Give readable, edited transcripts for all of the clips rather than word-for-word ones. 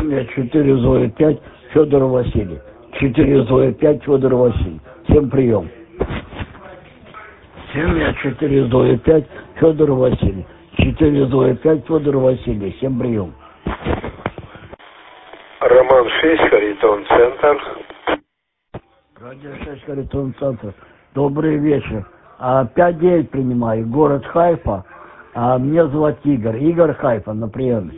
Семья 4 Зоя 5 Федор Василий. 4 Зоя 5 Федор Василий. Всем прием. Семья 4 Зоя 5 Федор Василий. 4 Зоя 5 Федор Василий. Всем прием. Роман 6, Харитон, центр. Радио 6, Харитон, центр. Добрый вечер. 5-9 принимаю. Город Хайфа. Меня зовут Игорь. Игорь Хайфа на приеме.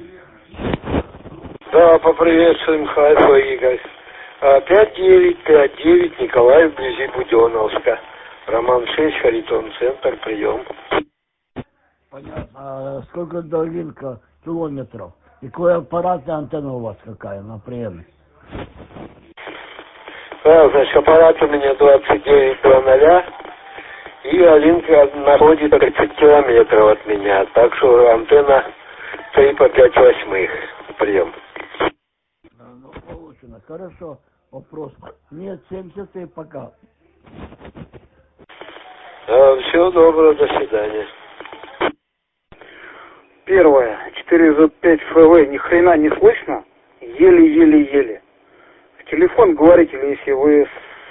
Да, поприветствуем Хайфа, Игорь. 5959, Николай, вблизи Буденновска. Роман 6, Харитон, центр, прием. Понятно. Сколько до Винка километров? И какой аппаратная антенна у вас какая на приеме? Да, значит, аппарат у меня 2900, и Алинка находится 30 километров от меня, так что антенна 3 по 5 восьмых. Прием. Ну, получено. Хорошо. Вопрос. Нет, 70 и пока. Всего доброго, до свидания. Первое. 405 ФВ. Ни хрена не слышно. Еле-еле-еле. В телефон говорите, если вы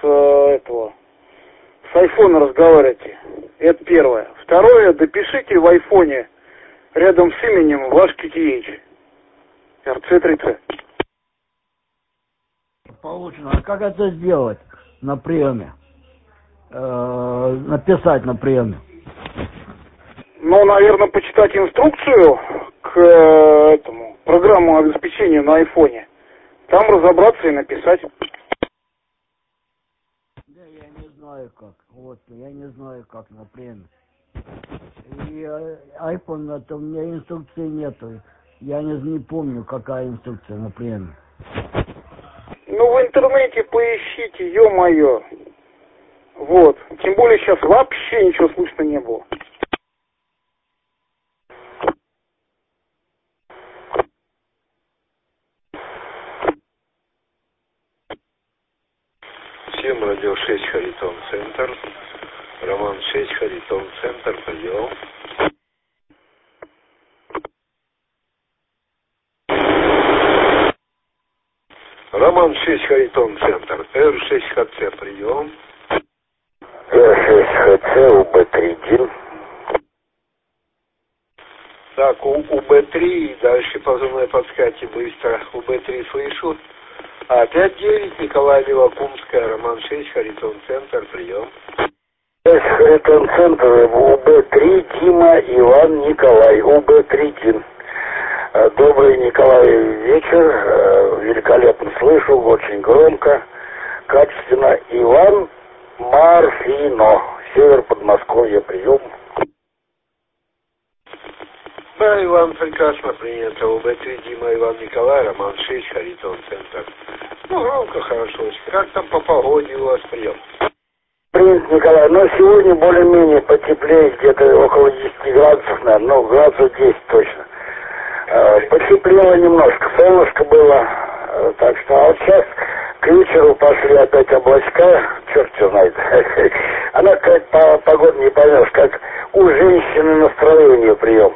с айфона разговариваете. Это первое. Второе. Допишите в айфоне рядом с именем ваш QTH. RC3C. Получено. А как это сделать на приеме? Написать на приеме. Ну, наверное, почитать инструкцию к этому программу обеспечения на айфоне. Там разобраться и написать. Да, я не знаю как. Вот, я не знаю как на приеме. И iPhone, это у меня инструкции нету. Я не помню, какая инструкция на приеме. Ну, в интернете поищите, ё-моё. Вот. Тем более сейчас вообще ничего слышно не было. Всем радио 6, Харитон, центр. Роман 6, Харитон, центр, прием. Роман 6, Харитон, центр. Р6ХЦ, прием. Р6ХЦ, УБ3-1. Так, у УБ3, дальше позывной подскажите быстро. УБ3 слышу. 5-9, Николай, Левокумская, Роман 6, Харитон, центр, прием. Харитон, центр, УБ3, Дима, Иван, Николай, УБ3-1. Добрый, Николай, вечер. Великолепно слышу, очень громко, качественно. Иван Марфино, север Подмосковья, прием. Да, Иван, прекрасно принято. УБ3, Дима, Иван, Николай, Роман 6, Харитон, центр. Ну, громко, хорошо. Как там по погоде у вас прием? Принято, Николай, но сегодня более-менее потеплее, где-то около 10 градусов, наверное, ну, градусов 10 точно. Потеплело немножко, солнышко было, так что, а вот сейчас к вечеру пошли опять облачка, черт что знает. Она как погода не поймешь, как у женщины настроение прием.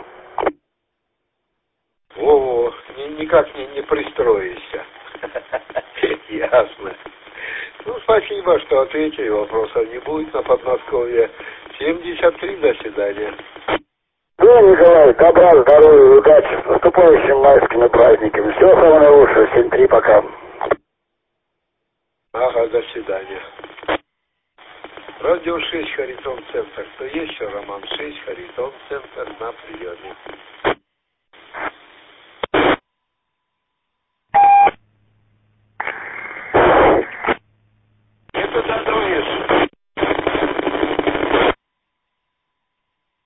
Во-во, никак не пристроишься. Ясно. Ну, спасибо, что ответили. Вопросов не будет на Подмосковье. 73, до свидания. Ну, Николай, добра, здоровья, удачи. С наступающими майскими праздниками. Всего самого лучшего. 7-3, пока. Ага, до свидания. Радио 6, Харитон, центр. Кто есть еще? Роман 6, Харитон, центр, на приеме.